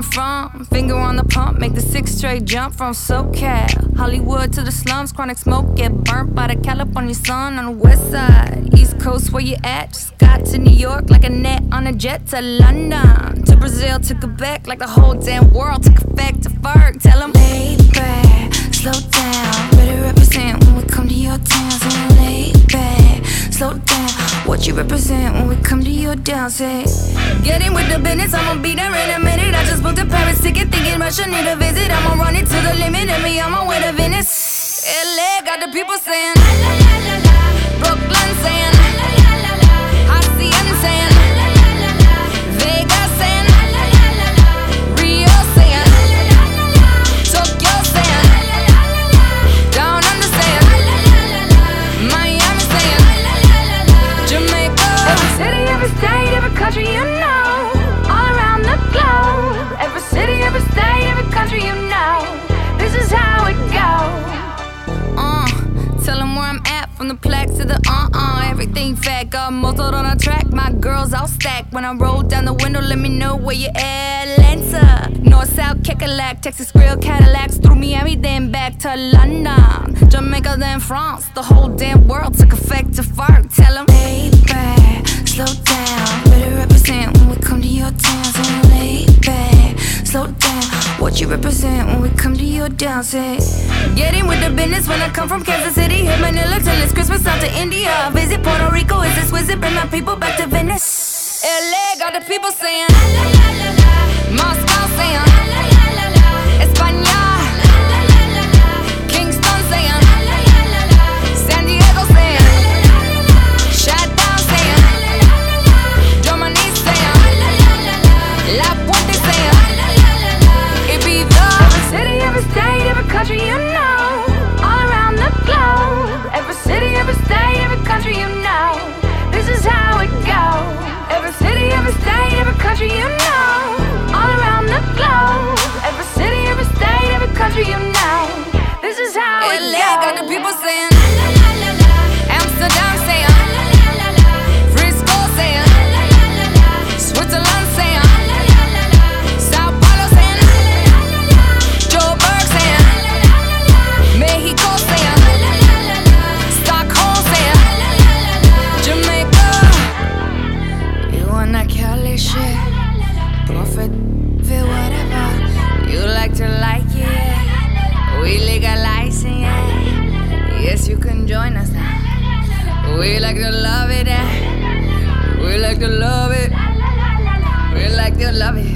from? Finger on the pump, make the 6 straight jump from SoCal. Hollywood to the slums, chronic smoke, get burnt by the California sun on the west side. East Coast, where you at? Just got to New York like a net on a jet to London. To Brazil, to Quebec, like the whole damn world took effect to Ferg. Tell them, lay back, slow down, better represent when we come to your town. So lay back, slow down, what you represent when we come to your town. Say, get in with the business, I'ma be there in a minute. I just booked a Paris ticket, thinking Russia need a visit. I'ma run it to the limit, and me on my way to Venice. LA got the people saying, la la la la la. Brooklyn saying, la la la la la. Hacienda saying, la la la la la. Vegas saying, la la la la la. Rio saying, la la la la la. Tokyo saying, la la la la la. Down under saying, la la la la la. Miami saying, la la la la la. Jamaica. Every city, every state, every country you know. All around the globe. Every city, every state, every country you know. This is how it goes. Tell them where I'm at, from the plaque to the everything fat, got motored on a track. My girls all stacked. When I roll down the window, let me know where you at. Atlanta, North, South, Kekalak, Texas grill, Cadillacs, through Miami, then back to London, Jamaica, then France. The whole damn world took effect to Ferg. Tell them, lay back, slow down, better represent when we come to your town. So lay back, slow down, what you represent when we come to your town. Say, get in with the business when I come from Kansas City. Hit Manila till it's Christmas, out to India. Visit Puerto Rico, is this visit? Bring my people back to Venice. LA got the people saying, la la la la la. Moscow saying, la la la la la. España, la la la la la. Kingston saying, la la la la la. San Diego saying, la la la la la. Shutdown saying, la la la la la. Germany saying, la la la la la. La Puente saying, la la la la la. Ibiza. Every city, every state, every country you know. All around the globe. Every city, every state, every country you know. This is how it goes. Every city, every state, every country you know. All around the globe. Every city, every state, every country you know. This is how it goes. LA got the people saying, la la la la la. Amsterdam saying, la la la la la. Frisco saying, la la la la la. Switzerland saying, la la la la la. Sao Paulo saying, la la la la la. Joburg saying, la la la la la. Mexico saying, la la la la la. Stockholm saying, la la la la la. Jamaica, you want that Cali shit? Profit, feel whatever you like to like it. Yeah. We legalize it, yeah. Yes, you can join us now. We like to love it, yeah. We like to love it. We like to love it.